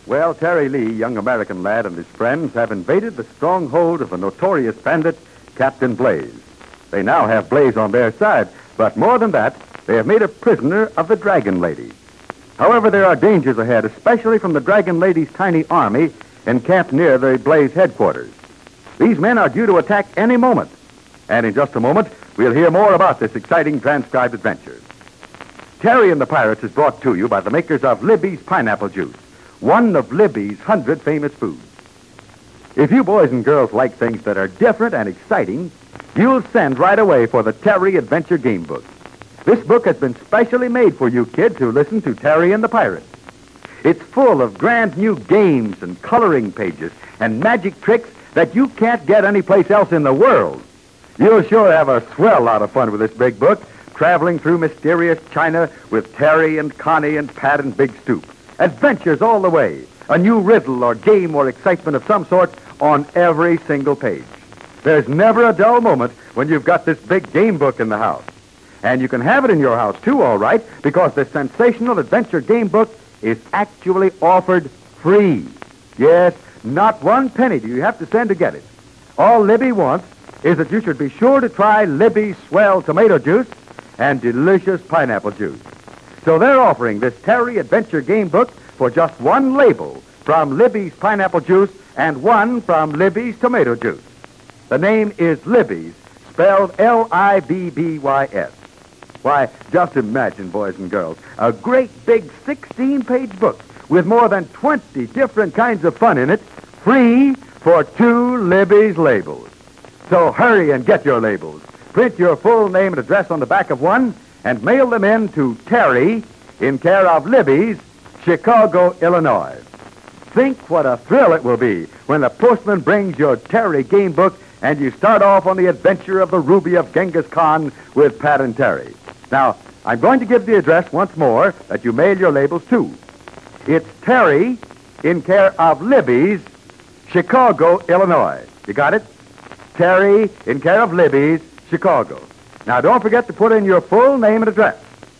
Well, Terry Lee, young American lad, and his friends have invaded the stronghold of the notorious bandit, Captain Blaze. They now have Blaze on their side, but more than that, they have made a prisoner of the Dragon Lady. However, there are dangers ahead, especially from the Dragon Lady's tiny army encamped near the Blaze headquarters. These men are due to attack any moment. And in just a moment, we'll hear more about this exciting transcribed adventure. Terry and the Pirates is brought to you by the makers of Libby's Pineapple Juice, one of Libby's 100 famous foods. If you boys and girls like things that are different and exciting, you'll send right away for the Terry Adventure Game Book. This book has been specially made for you kids who listen to Terry and the Pirates. It's full of grand new games and coloring pages and magic tricks that you can't get anyplace else in the world. You'll sure have a swell lot of fun with this big book, traveling through mysterious China with Terry and Connie and Pat and Big Stoop. Adventures all the way. A new riddle or game or excitement of some sort on every single page. There's never a dull moment when you've got this big game book in the house. And you can have it in your house, too, all right, because this sensational adventure game book is actually offered free. Yes, not 1 penny do you have to send to get it. All Libby wants is that you should be sure to try Libby's swell tomato juice and delicious pineapple juice. So they're offering this Terry Adventure Game Book for just 1 label from Libby's pineapple juice and 1 from Libby's tomato juice. The name is Libby's, spelled L-I-B-B-Y-S. Why, just imagine, boys and girls, a great big 16-page book with more than 20 different kinds of fun in it, free for 2 Libby's labels. So hurry and get your labels. Print your full name and address on the back of one and mail them in to Terry in care of Libby's, Chicago, Illinois. Think what a thrill it will be when the postman brings your Terry game book and you start off on the adventure of the Ruby of Genghis Khan with Pat and Terry. Now, I'm going to give the address once more that you mail your labels to. It's Terry in care of Libby's, Chicago, Illinois. You got it? Terry in care of Libby's, Chicago. Now, don't forget to put in your full name and address.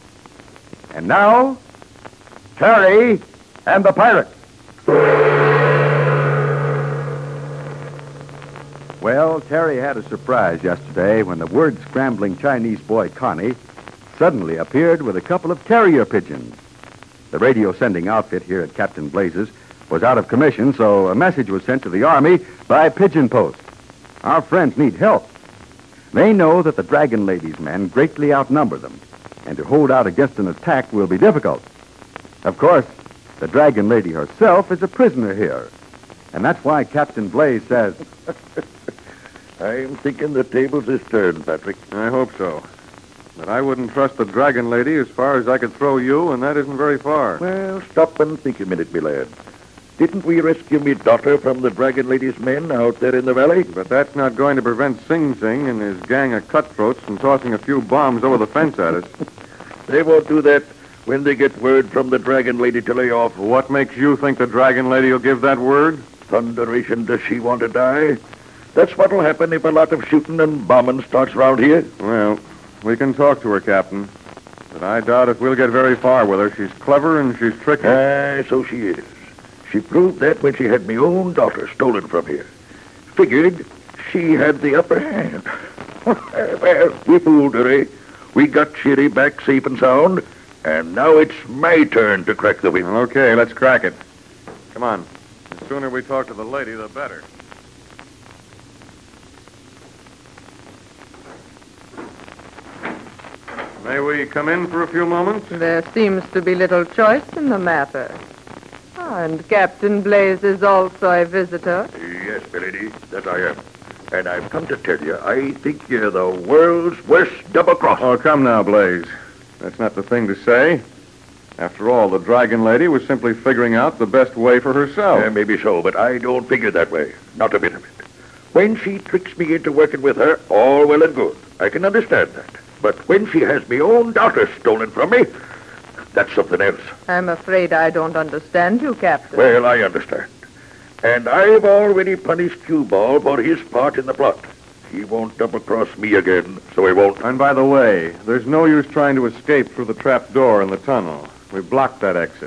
And now, Terry and the Pirates. Well, Terry had a surprise yesterday when the word-scrambling Chinese boy Connie suddenly appeared with a couple of carrier pigeons. The radio-sending outfit here at Captain Blaze's was out of commission, so a message was sent to the Army by pigeon post. Our friends need help. They know that the Dragon Lady's men greatly outnumber them, and to hold out against an attack will be difficult. Of course, the Dragon Lady herself is a prisoner here, and that's why Captain Blaze says... I'm thinking the tables is turned, Patrick. I hope so. But I wouldn't trust the Dragon Lady as far as I could throw you, and that isn't very far. Well, stop and think a minute, my lad. Didn't we rescue me daughter from the Dragon Lady's men out there in the valley? But that's not going to prevent Sing Sing and his gang of cutthroats from tossing a few bombs over the fence at us. They won't do that when they get word from the Dragon Lady to lay off. What makes you think the Dragon Lady will give that word? Thunderation, does she want to die? That's what'll happen if a lot of shooting and bombing starts around here. Well, we can talk to her, Captain. But I doubt if we'll get very far with her. She's clever and she's tricky. So she is. She proved that when she had my own daughter stolen from here. Figured she had the upper hand. Well, we fooled her, eh? We got Chitty back safe and sound, and now it's my turn to crack the whip. Well, okay, let's crack it. Come on. The sooner we talk to the lady, the better. May we come in for a few moments? There seems to be little choice in the matter. And Captain Blaze is also a visitor. Yes, milady, that I am. And I've come to tell you, I think you're the world's worst double-cross. Oh, come now, Blaze. That's not the thing to say. After all, the Dragon Lady was simply figuring out the best way for herself. Maybe so, but I don't figure that way. Not a bit of it. When she tricks me into working with her, all well and good. I can understand that. But when she has my own daughter stolen from me, that's something else. I'm afraid I don't understand you, Captain. Well, I understand. And I've already punished Cue Ball for his part in the plot. He won't double-cross me again, so he won't. And by the way, there's no use trying to escape through the trap door in the tunnel. We blocked that exit.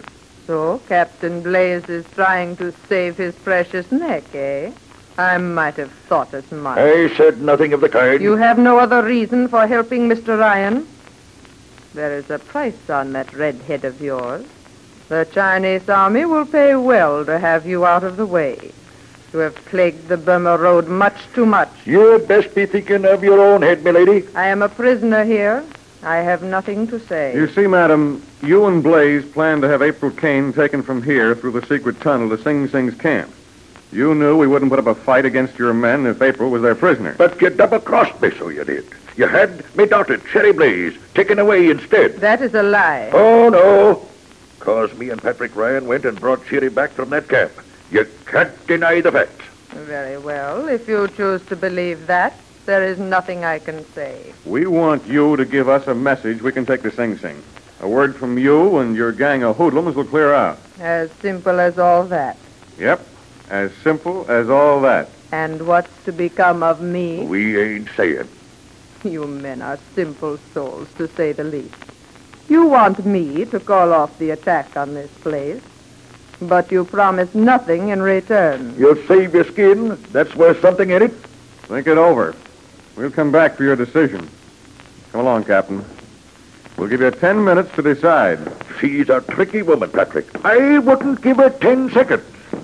So Captain Blaze is trying to save his precious neck, eh? I might have thought as much. I said nothing of the kind. You have no other reason for helping Mr. Ryan? There is a price on that red head of yours. The Chinese army will pay well to have you out of the way. You have plagued the Burma Road much too much. You'd best be thinking of your own head, milady. I am a prisoner here. I have nothing to say. You see, madam, you and Blaze planned to have April Kane taken from here through the secret tunnel to Sing Sing's camp. You knew we wouldn't put up a fight against your men if April was their prisoner. But you double-crossed me, so you did. You had me daughter, Cherry Blaze, taken away instead. That is a lie. Oh, no. 'Cause me and Patrick Ryan went and brought Cherry back from that camp. You can't deny the facts. Very well. If you choose to believe that, there is nothing I can say. We want you to give us a message we can take to Sing Sing. A word from you and your gang of hoodlums will clear out. As simple as all that. Yep, as simple as all that. And what's to become of me? We ain't saying. You men are simple souls, to say the least. You want me to call off the attack on this place, but you promise nothing in return. You'll save your skin. That's worth something in it. Think it over. We'll come back for your decision. Come along, Captain. We'll give you 10 minutes to decide. She's a tricky woman, Patrick. I wouldn't give her 10 seconds.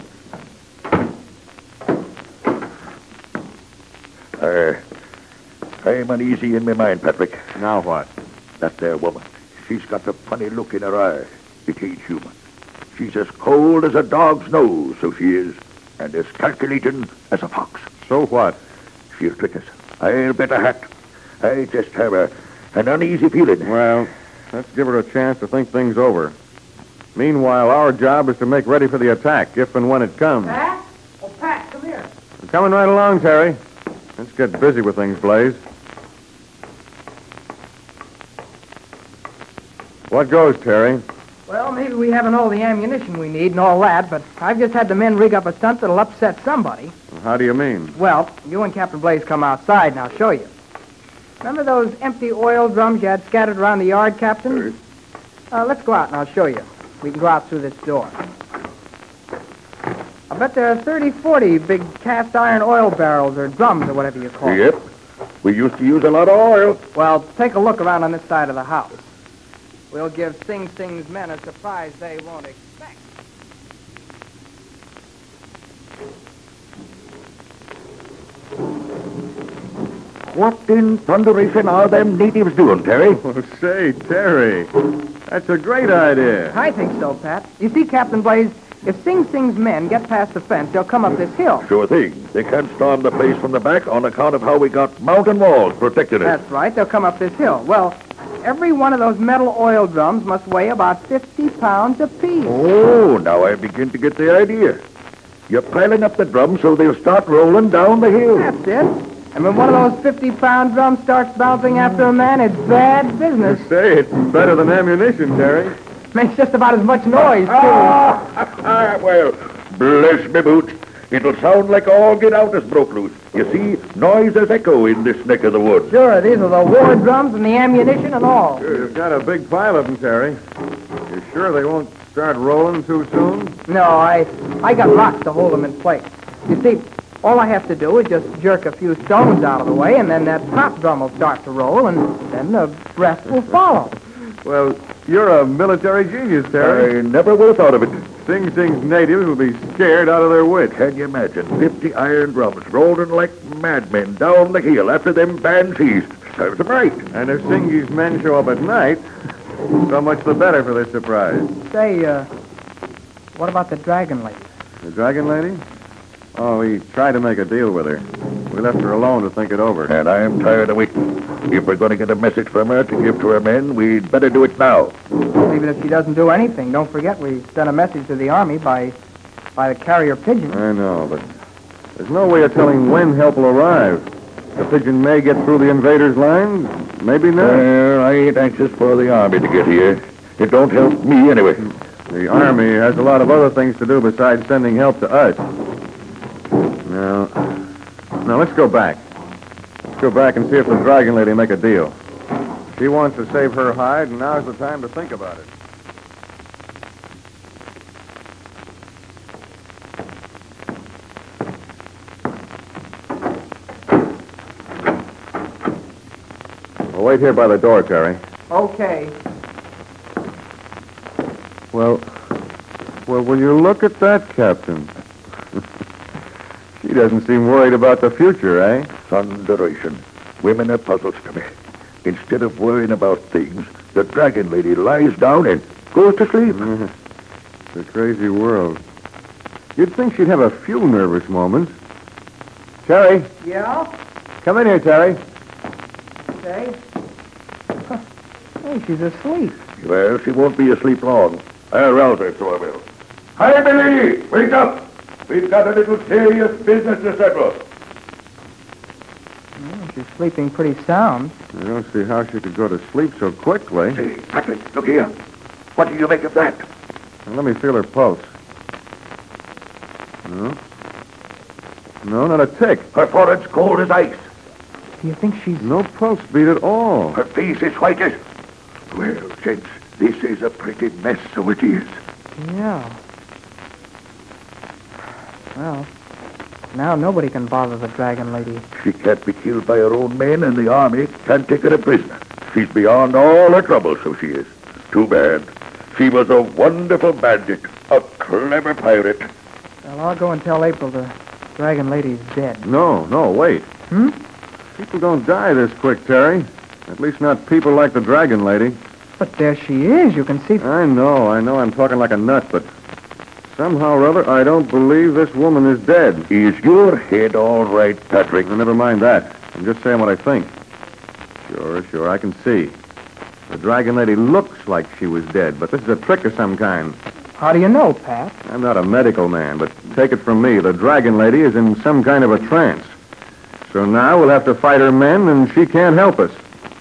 I'm uneasy in my mind, Patrick. Now what? That there woman. She's got a funny look in her eye. It ain't human. She's as cold as a dog's nose, so she is, and as calculating as a fox. So what? She'll trick us. I'll bet a hat. I just have an uneasy feeling. Well, let's give her a chance to think things over. Meanwhile, our job is to make ready for the attack, if and when it comes. Pat? Oh, Pat, come here. I'm coming right along, Terry. Let's get busy with things, Blaze. What goes, Terry? Well, maybe we haven't all the ammunition we need and all that, but I've just had the men rig up a stunt that'll upset somebody. How do you mean? Well, you and Captain Blaze come outside and I'll show you. Remember those empty oil drums you had scattered around the yard, Captain? Let's go out and I'll show you. We can go out through this door. I bet there are 30, 40 big cast iron oil barrels or drums or whatever you call them. Yep. We used to use a lot of oil. Well, take a look around on this side of the house. We'll give Sing Sing's men a surprise they won't expect. What in thunderation are them natives doing, Terry? Oh, say, Terry, that's a great idea. I think so, Pat. You see, Captain Blaze, if Sing Sing's men get past the fence, they'll come up this hill. Sure thing. They can't storm the place from the back on account of how we got mountain walls protecting it. That's right. They'll come up this hill. Well, every one of those metal oil drums must weigh about 50 pounds apiece. Oh, now I begin to get the idea. You're piling up the drums so they'll start rolling down the hill. That's it. And when one of those 50-pound drums starts bouncing after a man, it's bad business. Say, it's better than ammunition, Terry. Makes just about as much noise, too. Well, bless me boots. It'll sound like all get out as broke loose. You see, noise as echo in this neck of the woods. Sure, these are the war drums and the ammunition and all. Sure, you've got a big pile of them, Terry. You sure they won't start rolling too soon? No, I got rocks to hold them in place. You see, all I have to do is just jerk a few stones out of the way, and then that top drum will start to roll, and then the rest will follow. Well, you're a military genius, Terry. I never would have thought of it. Sing Sing's natives will be scared out of their wits. Can you imagine 50 iron drums rolling like madmen down the hill after them banshees? Serves them right. And if Singy's men show up at night, so much the better for this surprise. Say, what about the dragon lady? The dragon lady? Oh, we tried to make a deal with her. We left her alone to think it over. And I am tired of waiting. If we're going to get a message from her to give to her men, we'd better do it now. Even if she doesn't do anything, don't forget we sent a message to the army by the carrier pigeon. I know, but there's no way of telling when help will arrive. The pigeon may get through the invaders' lines, maybe not. Well, I ain't anxious for the army to get here. It don't help me anyway. The army has a lot of other things to do besides sending help to us. Now, let's go back. Let's go back and see if the dragon lady make a deal. She wants to save her hide, and now's the time to think about it. I'll wait here by the door, Terry. Okay. Well, will you look at that, Captain? She doesn't seem worried about the future, eh? Thunderation. Women are puzzles to me. Instead of worrying about things, the Dragon Lady lies down and goes to sleep. It's a crazy world. You'd think she'd have a few nervous moments. Terry, Yeah? come in here, Terry. Okay. Hey, she's asleep. Well, she won't be asleep long. I'll rouse her, so I will. Hi, Billy! Wake up! We've got a little serious business to settle. She's sleeping pretty sound. I don't see how she could go to sleep so quickly. Say, Patrick, look here. What do you make of that? Now, let me feel her pulse. No. No, not a tick. Her forehead's cold as ice. Do you think she's... No pulse beat at all. Her face is white as... Well, gents, this is a pretty mess, so it is. Yeah. Well, now nobody can bother the Dragon Lady. She can't be killed by her own men, and the army can't take her a prisoner. She's beyond all her trouble, so she is. Too bad. She was a wonderful bandit, a clever pirate. Well, I'll go and tell April the Dragon Lady's dead. No, wait. People don't die this quick, Terry. At least not people like the Dragon Lady. But there she is. You can see... I know. I'm talking like a nut, but somehow or other, I don't believe this woman is dead. Is your head all right, Patrick? Well, never mind that. I'm just saying what I think. Sure, I can see. The Dragon Lady looks like she was dead, but this is a trick of some kind. How do you know, Pat? I'm not a medical man, but take it from me, the Dragon Lady is in some kind of a trance. So now we'll have to fight her men, and she can't help us.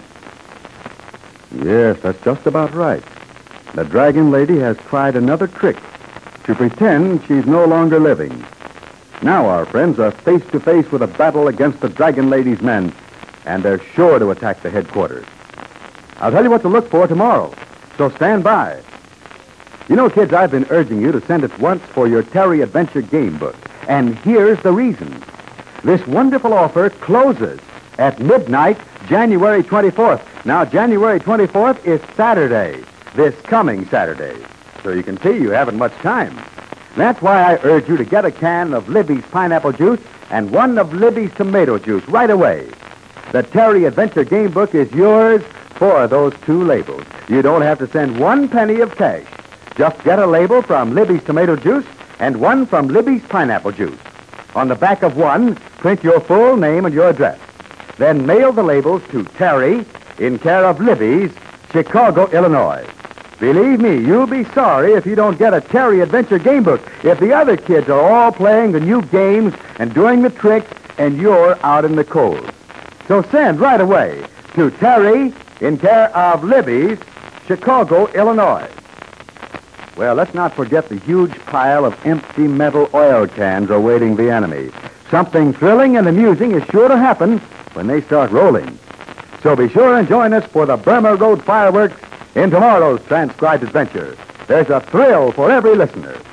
Yes, that's just about right. The Dragon Lady has tried another trick to pretend she's no longer living. Now our friends are face to face with a battle against the Dragon Lady's men, and they're sure to attack the headquarters. I'll tell you what to look for tomorrow, so stand by. You know, kids, I've been urging you to send at once for your Terry Adventure game book, and here's the reason. This wonderful offer closes at midnight, January 24th. Now, January 24th is Saturday, this coming Saturday. So you can see you haven't much time. That's why I urge you to get a can of Libby's pineapple juice and one of Libby's tomato juice right away. The Terry Adventure game book is yours for those two labels. You don't have to send 1 penny of cash. Just get a label from Libby's tomato juice and one from Libby's pineapple juice. On the back of one, print your full name and your address. Then mail the labels to Terry in care of Libby's, Chicago, Illinois. Believe me, you'll be sorry if you don't get a Terry Adventure game book. If the other kids are all playing the new games and doing the tricks, and you're out in the cold. So send right away to Terry in care of Libby's, Chicago, Illinois. Well, let's not forget the huge pile of empty metal oil cans awaiting the enemy. Something thrilling and amusing is sure to happen when they start rolling. So be sure and join us for the Burma Road fireworks in tomorrow's transcribed adventure. There's a thrill for every listener.